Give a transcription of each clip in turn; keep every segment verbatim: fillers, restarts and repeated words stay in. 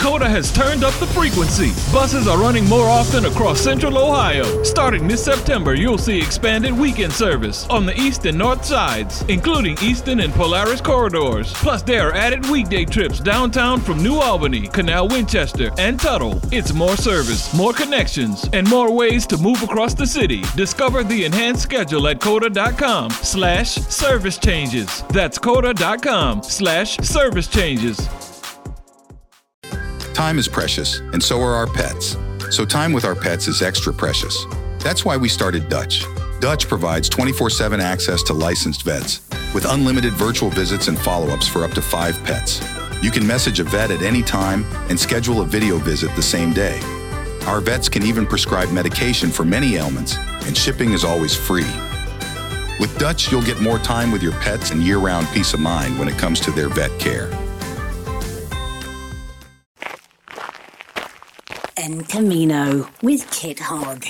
Coda has turned up the frequency. Buses are running more often across Central Ohio. Starting this September, you'll see expanded weekend service on the east and north sides, including Easton and Polaris corridors. Plus, there are added weekday trips downtown from New Albany, Canal Winchester, and Tuttle. It's more service, more connections, and more ways to move across the city. Discover the enhanced schedule at coda.com slash service changes. That's coda.com slash service changes. Time is precious, and so are our pets. So time with our pets is extra precious. That's why we started Dutch. Dutch provides twenty-four seven access to licensed vets with unlimited virtual visits and follow-ups for up to five pets. You can message a vet at any time and schedule a video visit the same day. Our vets can even prescribe medication for many ailments, and shipping is always free. With Dutch, you'll get more time with your pets and year-round peace of mind when it comes to their vet care. En Camino with Kit Hogg.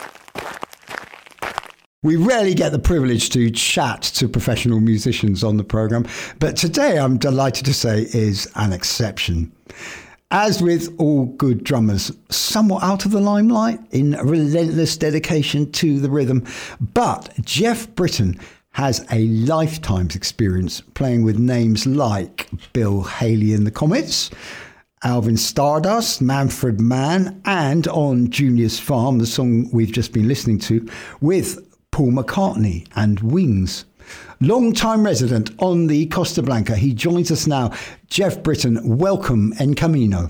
We rarely get the privilege to chat to professional musicians on the programme, but today I'm delighted to say is an exception. As with all good drummers, somewhat out of the limelight in relentless dedication to the rhythm, but Geoff Britton has a lifetime's experience playing with names like Bill Haley and the Comets, Alvin Stardust, Manfred Mann, and on Junior's Farm, the song we've just been listening to, with Paul McCartney and Wings. Long-time resident on the Costa Blanca, he joins us now. Geoff Britton, welcome En Camino.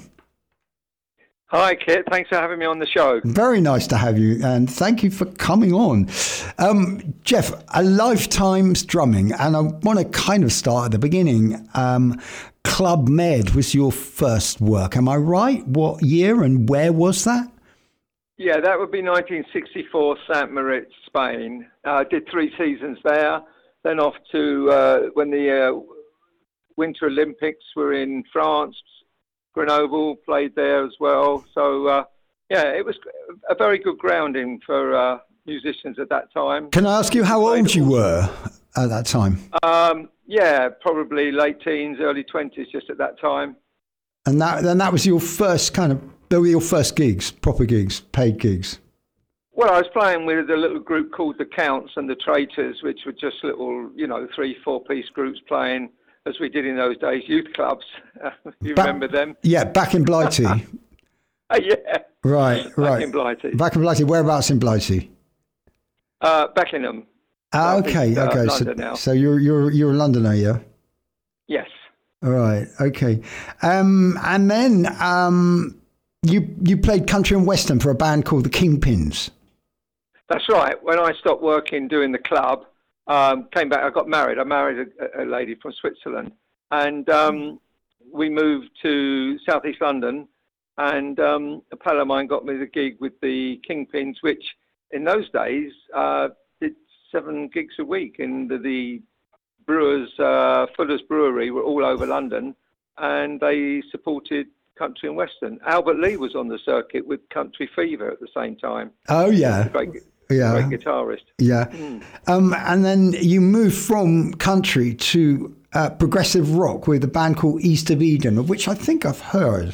Hi, Kit. Thanks for having me on the show. Very nice to have you, and thank you for coming on. Um, Geoff, a lifetime's drumming, and I want to kind of start at the beginning. Um, Club Med was your first work, am I right? What year and where was that? Yeah, that would be nineteen sixty-four, Sant Moritz, Spain. I uh, did three seasons there, then off to uh, when the uh, Winter Olympics were in France, Grenoble, played there as well. So, uh, yeah, it was a very good grounding for uh, musicians at that time. Can I ask you how old you were at that time? Um, yeah, probably late teens, early twenties, just at that time. And that then that was your first kind of, they were your first gigs, proper gigs, paid gigs? Well, I was playing with a little group called the Counts and the Traitors, which were just little, you know, three, four-piece groups playing, as we did in those days, youth clubs. You ba- remember them? Yeah, back in Blighty. uh, yeah. Right, back right. Back in Blighty. Back in Blighty. Whereabouts in Blighty? Uh, Beckenham. Ah, okay, think, uh, okay. London So, now. so you're you're you're a Londoner, yeah? Yes. All right, okay. Um, and then um, you you played country and western for a band called the Kingpins. That's right. When I stopped working doing the club, um, came back, I got married. I married a, a lady from Switzerland. And um, we moved to southeast London. And um, a pal of mine got me the gig with the Kingpins, which in those days uh, did seven gigs a week. And the, the brewers, uh, Fuller's Brewery, were all over London. And they supported country and western. Albert Lee was on the circuit with Country Fever at the same time. Oh, yeah. Great, yeah. great guitarist. Yeah. Mm. Um, and then you moved from country to uh, progressive rock with a band called East of Eden, of which I think I've heard.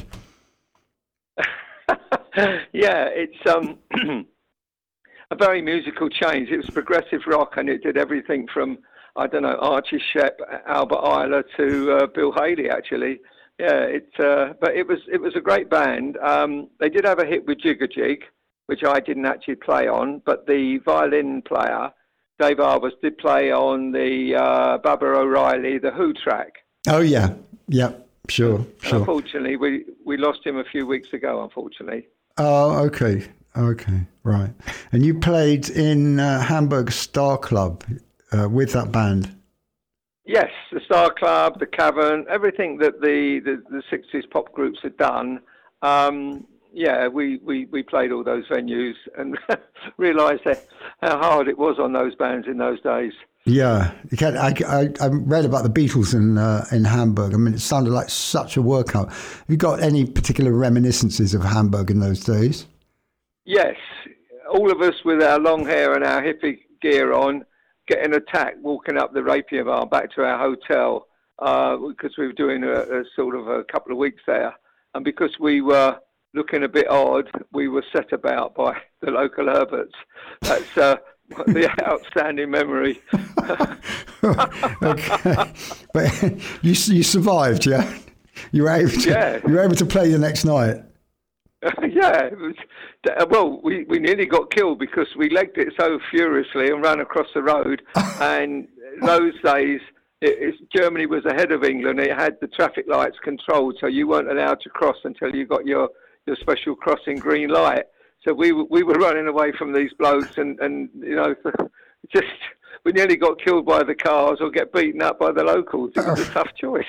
Yeah, it's um, a very musical change. It was progressive rock, and it did everything from, I don't know, Archie Shepp, Albert Ayler to uh, Bill Haley, actually. Yeah, it, uh, but it was it was a great band. Um, they did have a hit with Jigger Jig, which I didn't actually play on, but the violin player, Dave Arbus, did play on the uh, Baba O'Reilly, the Who track. Oh, yeah. Yeah, sure, sure. Unfortunately, we, we lost him a few weeks ago, unfortunately. Oh, okay. Okay, right. And you played in uh, Hamburg Star Club uh, with that band? Yes, the Star Club, the Cavern, everything that the, the, the sixties pop groups had done. Um, yeah, we, we, we played all those venues and realised how hard it was on those bands in those days. Yeah, I, I, I read about the Beatles in uh, in Hamburg. I mean, it sounded like such a workout. Have you got any particular reminiscences of Hamburg in those days? Yes, all of us with our long hair and our hippie gear on, getting attacked walking up the Rapier Bar back to our hotel uh, because we were doing a, a sort of a couple of weeks there. and because we were looking a bit odd, we were set about by the local Herberts. That's uh, the outstanding memory. Okay, but you you survived, yeah. You were able to. Yeah. You were able to play the next night. Yeah, it was, well, we, we nearly got killed because we legged it so furiously and ran across the road. And those days, it, it, Germany was ahead of England. It had the traffic lights controlled, so you weren't allowed to cross until you got your, your special crossing green light. So we we were running away from these blokes, and, and you know, just we nearly got killed by the cars or get beaten up by the locals. It was a tough choice.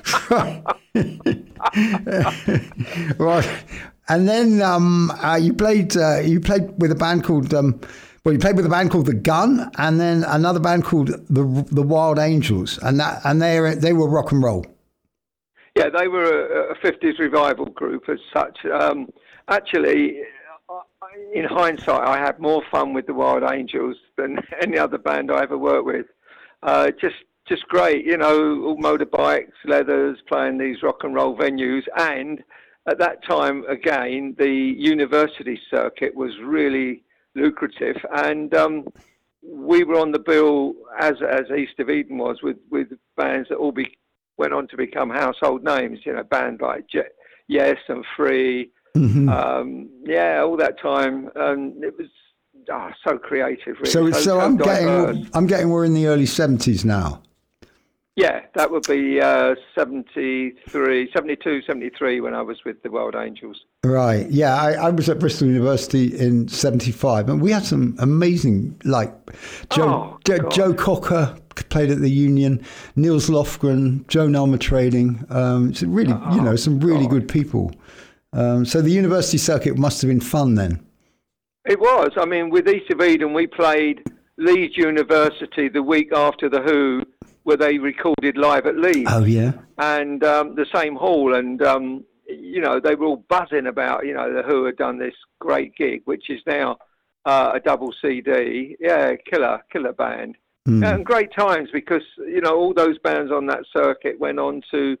Right. And then um, uh, you played uh, you played with a band called um, well you played with a band called The Gun, and then another band called the the Wild Angels, and that and they they were rock and roll. Yeah, they were a, a fifties revival group as such. Um, actually, in hindsight, I had more fun with the Wild Angels than any other band I ever worked with. Uh, just just great, you know, all motorbikes, leathers, playing these rock and roll venues, and at that time, again, the university circuit was really lucrative, and um, we were on the bill, as as East of Eden was, with, with bands that all be, went on to become household names, you know, bands like Je- Yes and Free, mm-hmm. um, yeah, all that time, and it was oh, so creative, really. So, so, so I'm diverse. getting, I'm getting, we're in the early seventies now. Yeah, that would be uh, seventy-three, seventy-two, seventy-three when I was with the Wild Angels. Right. Yeah, I, I was at Bristol University in seventy-five, and we had some amazing, like Joe oh, Jo- Joe Cocker played at the Union, Niels Lofgren, Joan Elmer Trading. Um, it's really, oh, you know, some really God. good people. Um, so the university circuit must have been fun then. It was. I mean, with East of Eden, we played Leeds University the week after The Who, where they recorded live at Leeds. Oh, yeah. And um, the same hall. And, um, you know, they were all buzzing about, you know, The Who had done this great gig, which is now uh, a double C D. Yeah, killer, killer band. Mm. And great times because, you know, all those bands on that circuit went on to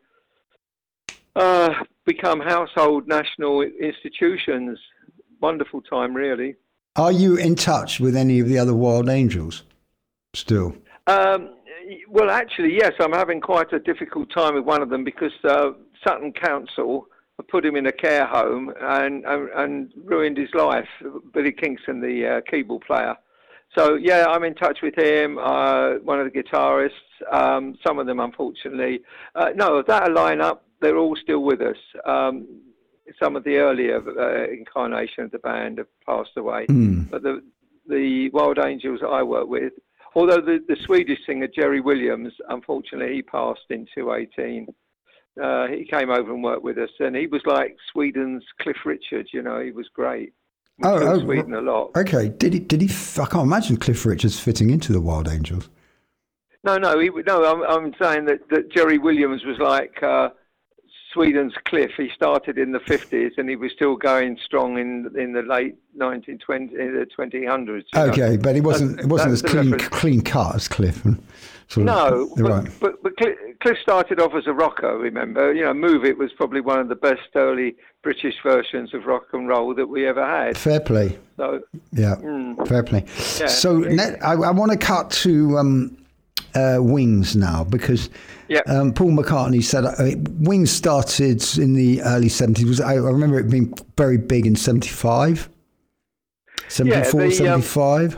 uh, become household national institutions. Wonderful time, really. Are you in touch with any of the other Wild Angels still? Um, well, actually, yes. I'm having quite a difficult time with one of them because uh, Sutton Council put him in a care home and, and, and ruined his life. Billy Kingston, the uh, keyboard player. So, yeah, I'm in touch with him, uh, one of the guitarists, um, some of them, unfortunately. Uh, no, that lineup, they're all still with us. Um, some of the earlier uh, incarnation of the band have passed away. Mm. But the the Wild Angels that I work with, although the, the Swedish singer Jerry Williams, unfortunately, he passed in two thousand eighteen. Uh, he came over and worked with us, and he was like Sweden's Cliff Richard. You know, he was great. We oh, oh, Sweden a lot. Okay, did he? Did he? I can't imagine Cliff Richards fitting into the Wild Angels. No, no, he, no. I'm, I'm saying that, that Jerry Williams was like uh, Sweden's Cliff. He started in the fifties, and he was still going strong in in the late nineteen twenty, in the twenty hundreds. Okay, know? but it wasn't That's, it wasn't as clean reference. clean cut as Cliff. And sort no, of, but, right. but but Cliff started off as a rocker. Remember, you know, Move It was probably one of the best early British versions of rock and roll that we ever had. Fair play. So yeah, mm, fair play. Yeah. So net, I, I want to cut to um, uh, Wings now because yep. um, Paul McCartney said uh, Wings started in the early seventies. I, I remember it being very big in seventy-five, seventy-four, yeah, the, seventy-five. Um,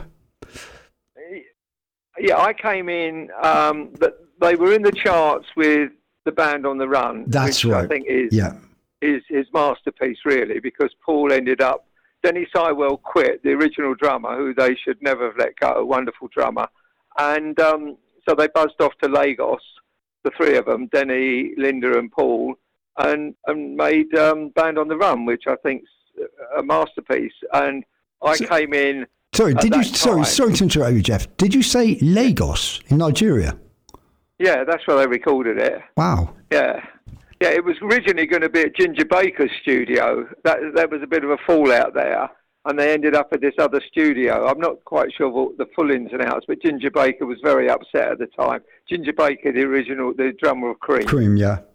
yeah, I came in, um, but they were in the charts with The Band on the Run. That's which right. I think is, yeah. is his masterpiece, really, because Paul ended up, Denny Sywell quit, the original drummer, who they should never have let go, a wonderful drummer. And um, so they buzzed off to Lagos, the three of them, Denny, Linda and Paul, and, and made um, Band on the Run, which I think's a masterpiece. And I so, came in... Sorry, did you? Sorry, sorry to interrupt you, Jeff. Did you say Lagos in Nigeria? Yeah, that's where they recorded it. Wow. Yeah, yeah. It was originally going to be at Ginger Baker's studio. That there was a bit of a fallout there, and they ended up at this other studio. I'm not quite sure what the full ins and outs, but Ginger Baker was very upset at the time. Ginger Baker, the original, the drummer of Cream. Cream, yeah.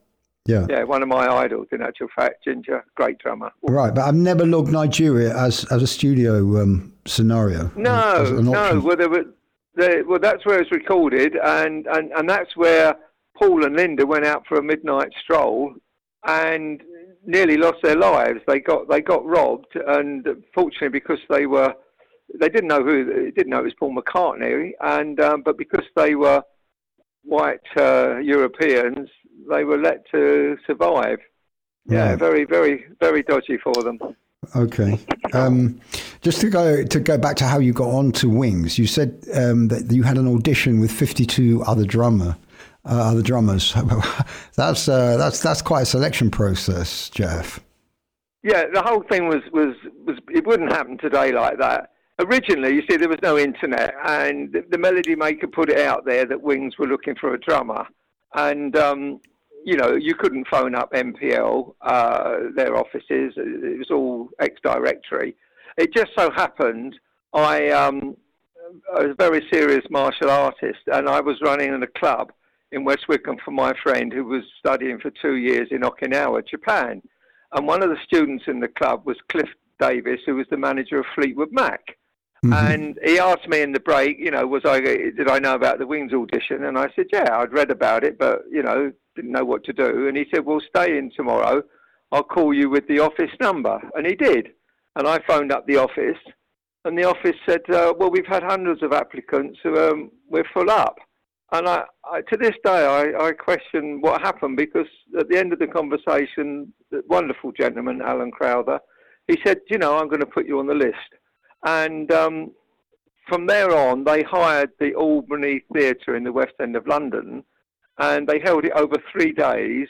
Yeah. Yeah, one of my idols, in actual fact, Ginger, great drummer. Right, but I've never logged Nigeria as, as a studio um, scenario. No, as an no. Well, there were, there, well, that's where it was recorded, and, and, and that's where Paul and Linda went out for a midnight stroll and nearly lost their lives. They got they got robbed, and fortunately, because they were they didn't know who they didn't know it was Paul McCartney, and um, but because they were white uh, Europeans, they were let to survive. Yeah, Right. very, very, very dodgy for them. Okay. Um, just to go to go back to how you got on to Wings, you said um, that you had an audition with fifty-two other drummer, uh, other drummers. that's uh, that's that's quite a selection process, Jeff. Yeah, the whole thing was, was, was it wouldn't happen today like that. Originally, you see, there was no internet, and the, the Melody Maker put it out there that Wings were looking for a drummer, and um, you know, you couldn't phone up M P L, uh, their offices. It was all ex-directory. It just so happened I, um, I was a very serious martial artist, and I was running in a club in West Wickham for my friend who was studying for two years in Okinawa, Japan. And one of the students in the club was Cliff Davis, who was the manager of Fleetwood Mac. Mm-hmm. And he asked me in the break, you know, was I did I know about the Wings audition? And I said, yeah, I'd read about it, but, you know, didn't know what to do. And he said, well, stay in tomorrow. I'll call you with the office number. And he did. And I phoned up the office, and the office said, uh, well, we've had hundreds of applicants, so um, we're full up. And I, I, to this day, I, I question what happened, because at the end of the conversation, the wonderful gentleman, Alan Crowther, he said, you know, I'm going to put you on the list. And um, from there on, they hired the Albany Theatre in the West End of London, and they held it over three days.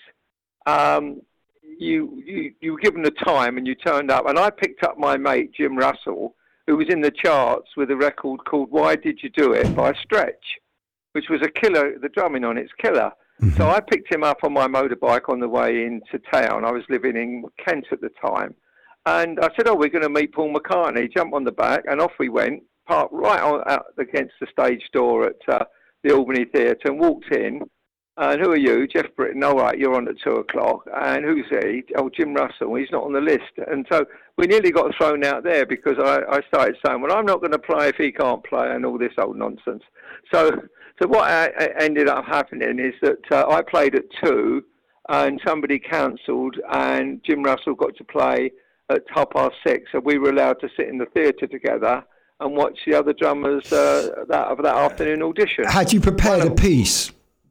Um, you, you you were given a time, and you turned up. And I picked up my mate, Jim Russell, who was in the charts with a record called Why Did You Do It by Stretch, which was a killer. The drumming on it's killer. Mm-hmm. So I picked him up on my motorbike on the way into town. I was living in Kent at the time. And I said, oh, we're going to meet Paul McCartney. Jump on the back, and off we went, parked right on, out against the stage door at uh, the Albany Theatre, and walked in. And who are you? Jeff Britton. All right, you're on at two o'clock. And who's he? Oh, Jim Russell. He's not on the list. And so we nearly got thrown out there, because I, I started saying, well, I'm not going to play if he can't play, and all this old nonsense. So so what I, I ended up happening is that uh, I played at two, and somebody cancelled, and Jim Russell got to play at half past six, so we were allowed to sit in the theatre together and watch the other drummers uh, that of that afternoon audition. Had you prepared well, a piece?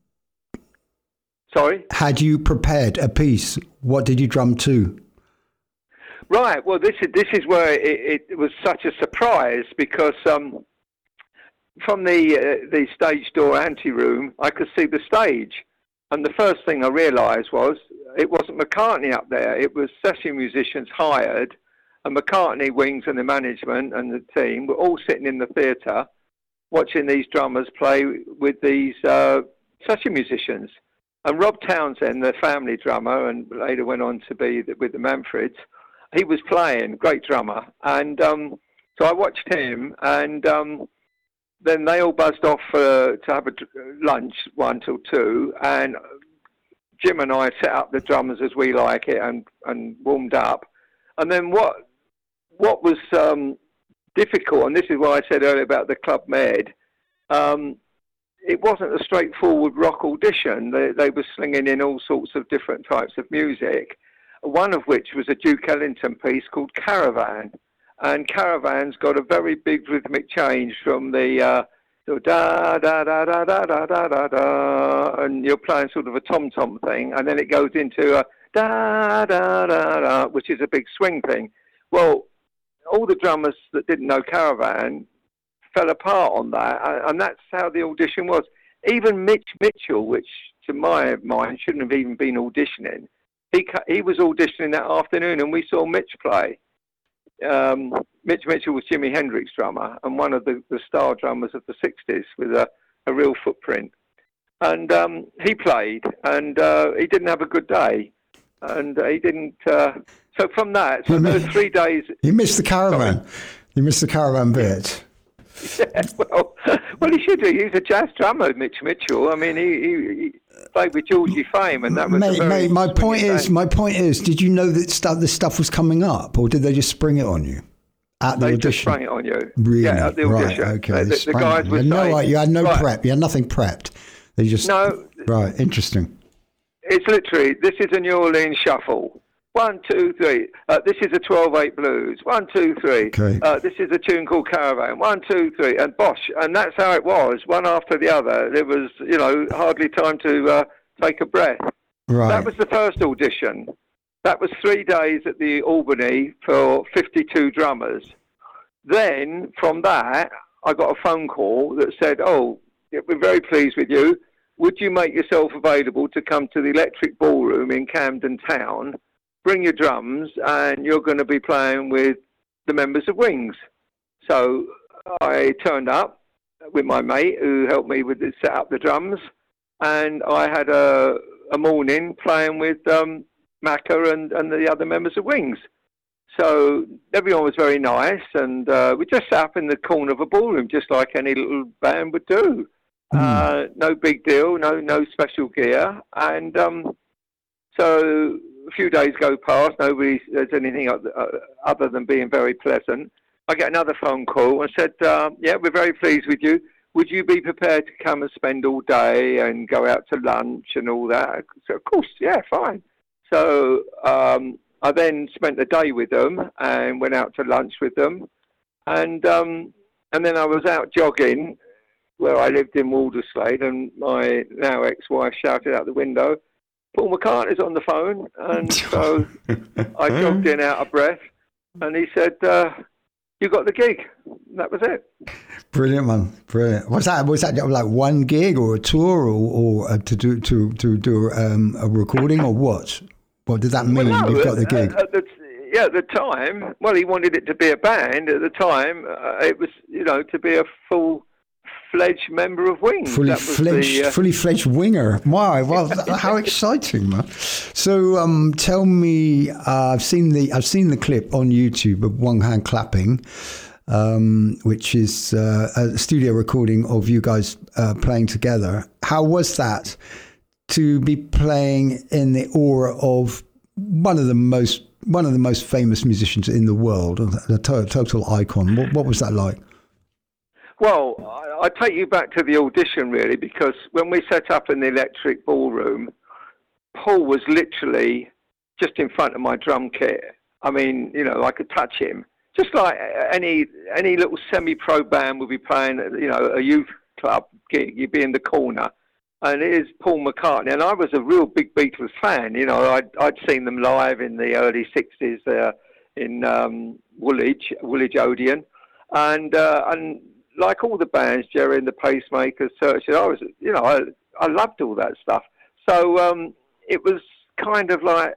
Sorry? Had you prepared a piece? What did you drum to? Right. Well, this is this is where it, it was such a surprise, because um, from the uh, the stage door anteroom, I could see the stage, and the first thing I realised was it wasn't McCartney up there. It was session musicians hired, and McCartney, Wings, and the management and the team were all sitting in the theatre watching these drummers play with these uh, session musicians. And Rob Townsend, the family drummer, and later went on to be with the Manfreds, he was playing, great drummer. And um, so I watched him, and um, then they all buzzed off uh, to have a lunch, one till two, and Jim and I set up the drummers as we like it, and, and warmed up. And then what what was um, difficult, and this is what I said earlier about the Club Med, um, it wasn't a straightforward rock audition. They, they were slinging in all sorts of different types of music, one of which was a Duke Ellington piece called Caravan. And Caravan's got a very big rhythmic change from the uh, so da da da da da da da da da, and you're playing sort of a tom-tom thing, and then it goes into a da da da da, which is a big swing thing. Well, all the drummers that didn't know Caravan fell apart on that, and that's how the audition was. Even Mitch Mitchell, which to my mind shouldn't have even been auditioning, he he was auditioning that afternoon, and we saw Mitch play. Um, Mitch Mitchell was Jimi Hendrix drummer, and one of the, the star drummers of the sixties with a, a real footprint. And um, he played, and uh, he didn't have a good day. And uh, he didn't... Uh, so from that, so those three days... You missed the Caravan. Sorry. You missed the Caravan bit. Yeah, well, Well, he should do. He's a jazz drummer, Mitch Mitchell. I mean, he, he, he played with Georgie Fame, and that was mate, a very mate, my point is, band. my point is, did you know that stuff, this stuff was coming up, or did they just spring it on you at the they audition? Just sprang it on you. Really? Yeah, at the audition. Right, okay. The, the, the guys you were had no, saying, you had no right, prep. You had nothing prepped. They just no. Right, interesting. It's literally, this is a New Orleans shuffle. One, two, three. Uh, this is a twelve eight blues. One, two, three. Okay. Uh, this is a tune called Caravan. One, two, three. And bosh. And that's how it was, one after the other. There was, you know, hardly time to uh, take a breath. Right. That was the first audition. That was three days at the Albany for fifty-two drummers. Then, from that, I got a phone call that said, oh, we're very pleased with you. Would you make yourself available to come to the Electric Ballroom in Camden Town? Bring your drums, and you're going to be playing with the members of Wings. So I turned up with my mate who helped me with the, set up the drums, and I had a, a morning playing with um, Macca and, and the other members of Wings. So everyone was very nice, and uh, we just sat up in the corner of a ballroom, just like any little band would do. Mm. Uh, no big deal, no no special gear, and um, so a few days go past. Nobody says anything other than being very pleasant. I get another phone call and said, uh, "Yeah, we're very pleased with you. Would you be prepared to come and spend all day and go out to lunch and all that?" So of course, yeah, fine. So um, I then spent the day with them and went out to lunch with them, and um, and then I was out jogging where I lived in Walderslade, and my now ex-wife shouted out the window, "Paul McCartney's on the phone." And so I jogged in out of breath, and he said, uh, "You got the gig." And that was it. Brilliant, man! Brilliant. Was that was that like one gig or a tour, or, or uh, to do to to do um, a recording, or what? What did that mean? Well, no, You've got the gig. At, at the, yeah, at the time, well, he wanted it to be a band. At the time, uh, it was, you know, to be a full fledged member of Wings. Fully fledged, the, uh... fully fledged winger. Wow! Well, how exciting, man! So, um, tell me, uh, I've seen the I've seen the clip on YouTube of One Hand Clapping, um, which is uh, a studio recording of you guys uh, playing together. How was that to be playing in the aura of one of the most one of the most famous musicians in the world, a to- total icon? What, what was that like? Well, I, I take you back to the audition, really, because when we set up in the Electric Ballroom, Paul was literally just in front of my drum kit. I mean, you know, I could touch him. Just like any any little semi-pro band would be playing, you know, a youth club gig, you'd be in the corner. And it is Paul McCartney. And I was a real big Beatles fan. You know, I'd, I'd seen them live in the early sixties uh, in um, Woolwich, Woolwich Odeon. And, uh, and like all the bands, Jerry and the Pacemakers, Searchers, I was, you know, I, I loved all that stuff. So um, it was kind of like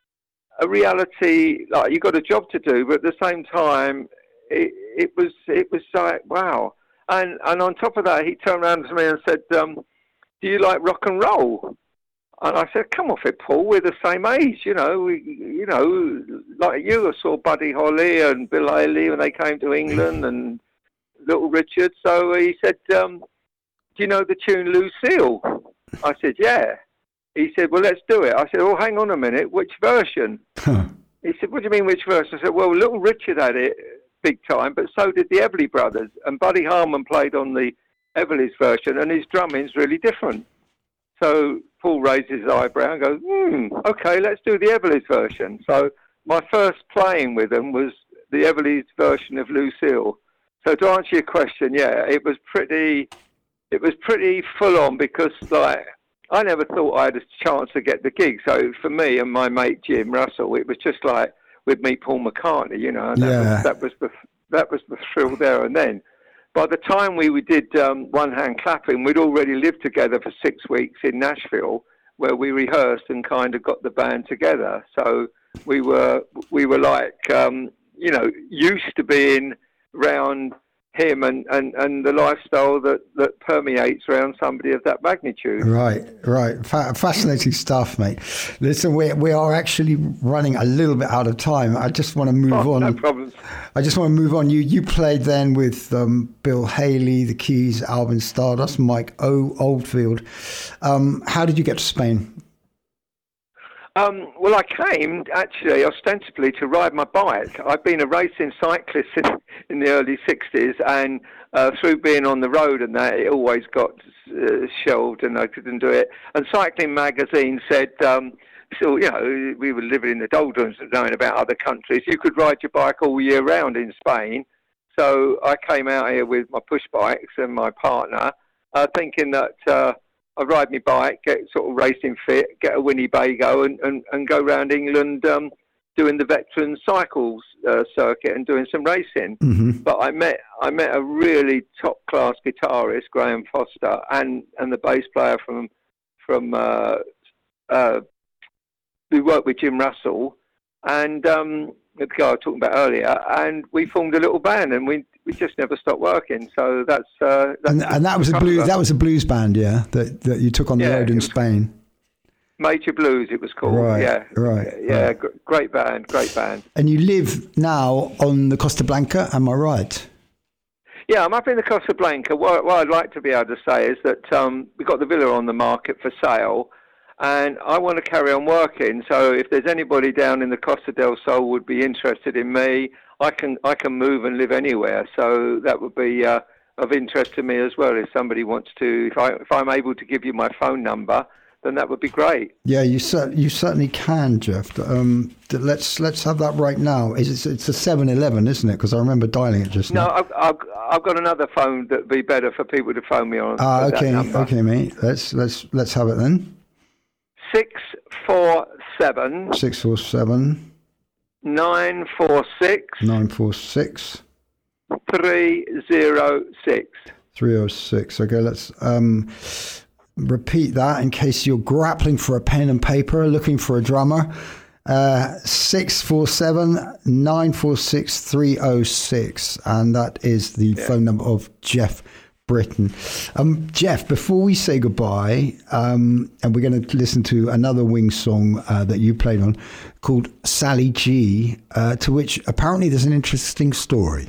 a reality, like you got a job to do, but at the same time, it, it was it was like, wow. And and on top of that, he turned around to me and said, um, "Do you like rock and roll?" And I said, "Come off it, Paul. We're the same age, you know. We, you know, like you, I saw Buddy Holly and Bill Haley when they came to England, and Little Richard." So he said, um, "Do you know the tune Lucille?" I said, "Yeah." He said, "Well, let's do it." I said, "Oh, hang on a minute. Which version?" Huh. He said, "What do you mean, which version?" I said, "Well, Little Richard had it big time, but so did the Everly Brothers. And Buddy Harman played on the Everly's version, and his drumming's really different." So Paul raised his eyebrow and goes, hmm, okay, let's do the Everly's version. So my first playing with them was the Everly's version of Lucille. So to answer your question, yeah, it was pretty, it was pretty full on, because like, I never thought I had a chance to get the gig. So for me and my mate Jim Russell, it was just like we'd meet Paul McCartney, you know, and that, yeah. was, that was the that was the thrill there and then. By the time we, we did um, One Hand Clapping, we'd already lived together for six weeks in Nashville, where we rehearsed and kind of got the band together. So we were we were like um, you know, used to being around him and, and, and the lifestyle that, that permeates around somebody of that magnitude. Right, right. Fa- fascinating stuff, mate. Listen, we we are actually running a little bit out of time. I just want to move oh, on. No problems. I just want to move on. You you played then with um, Bill Haley, the Keys, Alvin Stardust, Mike o- Oldfield. Um, how did you get to Spain? Um, well, I came actually ostensibly to ride my bike. I've been a racing cyclist in, in the early sixties, and uh, through being on the road and that, it always got uh, shelved, and I couldn't do it. And Cycling Magazine said, um, so you know, we were living in the doldrums and knowing about other countries. You could ride your bike all year round in Spain. So I came out here with my push bikes and my partner, uh, thinking that. Uh, I ride my bike, get sort of racing fit, get a Winnebago, and, and, and go around England um, doing the veteran cycles uh, circuit and doing some racing. Mm-hmm. But I met I met a really top class guitarist, Graham Foster, and, and the bass player from from uh, uh, who worked with Jim Russell, and um, the guy I was talking about earlier, and we formed a little band, and we. We just never stopped working, so that's. Uh, that's and, and that was a blues. That was a blues band, yeah. That that you took on the yeah, road in Spain. Major Blues, it was called. Right, yeah, right. Yeah, right. G- great band, great band. And you live now on the Costa Blanca, am I right? Yeah, I'm up in the Costa Blanca. What, what I'd like to be able to say is that um, we've got the villa on the market for sale, and I want to carry on working. So if there's anybody down in the Costa del Sol would be interested in me, I can I can move and live anywhere, so that would be uh, of interest to me as well. If somebody wants to, if, I, if I'm able to give you my phone number, then that would be great. Yeah, you cer- you certainly can, Jeff. Um, let's let's have that right now. It's it's a seven eleven, isn't it? Because I remember dialing it just no, now. No, I've, I've I've got another phone that'd be better for people to phone me on. Ah, that okay, number. okay, mate. Let's let's let's have it then. Six four seven. Six four seven. Nine four six. Nine four six. Three zero six. Three oh six. Okay, let's um, repeat that in case you're grappling for a pen and paper, looking for a drummer. Uh, six four seven nine four six three oh six, and that is the yeah. phone number of Jeff Britton. Um, Jeff, before we say goodbye, um, and we're going to listen to another Wings song uh, that you played on called Sally G, uh, to which apparently there's an interesting story.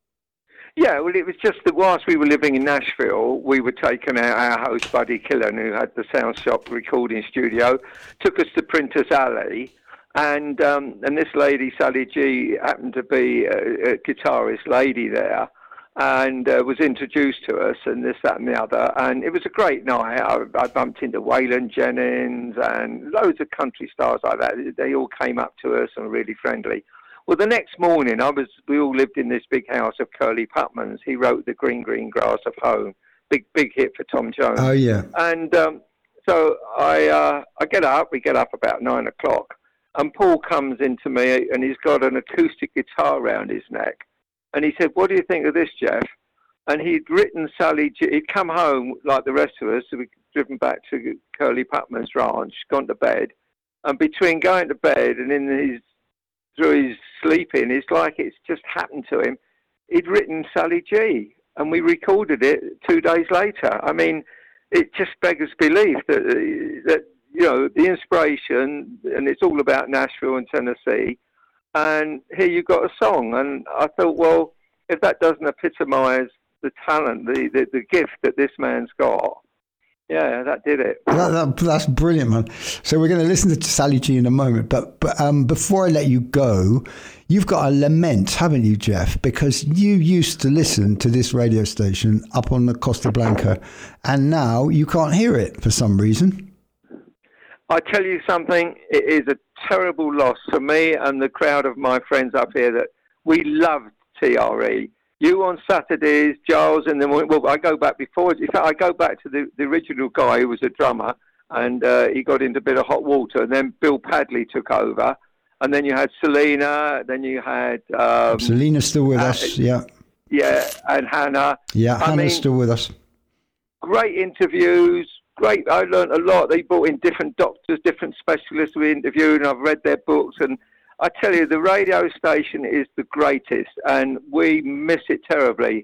Yeah, well, it was just that whilst we were living in Nashville, we were taken out, our host, Buddy Killen, who had the Sound Shop recording studio, took us to Printers Alley, and um, and this lady, Sally G, happened to be a, a guitarist lady there, and uh, was introduced to us, and this, that, and the other. And it was a great night. I, I bumped into Waylon Jennings and loads of country stars like that. They all came up to us and were really friendly. Well, the next morning, I was. we all lived in this big house of Curly Putman's. He wrote The Green, Green Grass of Home. Big, big hit for Tom Jones. Oh, yeah. And um, so I, uh, I get up. We get up about nine o'clock. And Paul comes into me, and he's got an acoustic guitar around his neck. And he said, "What do you think of this, Jeff?" And he'd written Sally G. He'd come home like the rest of us, so we'd driven back to Curly Putman's ranch, gone to bed. And between going to bed and in his, through his sleeping, it's like it's just happened to him. He'd written Sally G. And we recorded it two days later. I mean, it just beggars belief that, that you know, the inspiration, and it's all about Nashville and Tennessee. And here you got a song, and I thought, well, if that doesn't epitomise the talent, the, the, the gift that this man's got, yeah, that did it. That, that, that's brilliant, man. So we're going to listen to Sally G in a moment, but, but um, before I let you go, you've got a lament, haven't you, Jeff? Because you used to listen to this radio station up on the Costa Blanca, and now you can't hear it for some reason. I tell you something, it is a terrible loss for me and the crowd of my friends up here that we loved T R E. You on Saturdays, Giles in the morning. Well, I go back before. In fact, I go back to the, the original guy who was a drummer, and uh, he got into a bit of hot water. And then Bill Padley took over, and then you had Selena. Then you had um, Selena's still with uh, us. Yeah, yeah, and Hannah. Yeah, I Hannah's mean, still with us. Great interviews. Great. I learned a lot. They brought in different doctors, different specialists we interviewed, and I've read their books. And I tell you, the radio station is the greatest, and we miss it terribly.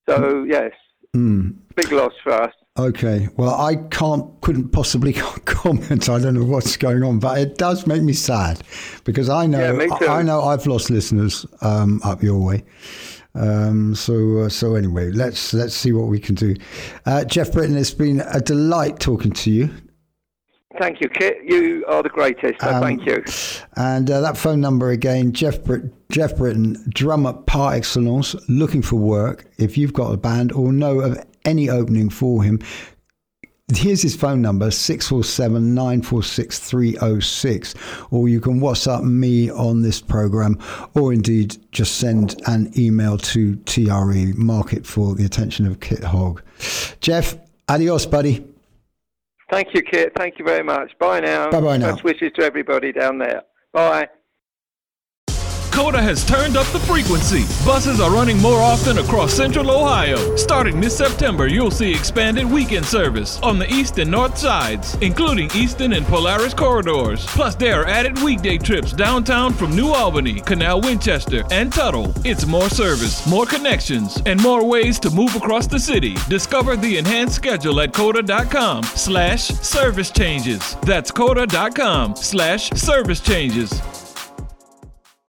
So yes, mm. big loss for us. Okay, well, I can't, couldn't possibly comment. I don't know what's going on, but it does make me sad because I know, yeah, me too. I know I've lost listeners um, up your way. Um, so, uh, so anyway, let's let's see what we can do. Uh, Jeff Britton, it's been a delight talking to you. Thank you, Kit. You are the greatest. So um, thank you. And uh, that phone number again, Jeff Brit- Jeff Britton, drummer par excellence, looking for work. If you've got a band or know of any opening for him, here's his phone number, six four seven, nine four six, three oh six, or you can WhatsApp me on this program, or indeed just send an email to T R E, mark it for the attention of Kit Hogg. Jeff, adios, buddy. Thank you, Kit. Thank you very much. Bye now. Bye-bye now. Best wishes to everybody down there. Bye. Coda has turned up the frequency. Buses are running more often across Central Ohio. Starting this September, you'll see expanded weekend service on the east and north sides, including Easton and Polaris corridors. Plus, there are added weekday trips downtown from New Albany, Canal Winchester, and Tuttle. It's more service, more connections, and more ways to move across the city. Discover the enhanced schedule at coda.com slash service changes. That's coda.com slash service changes.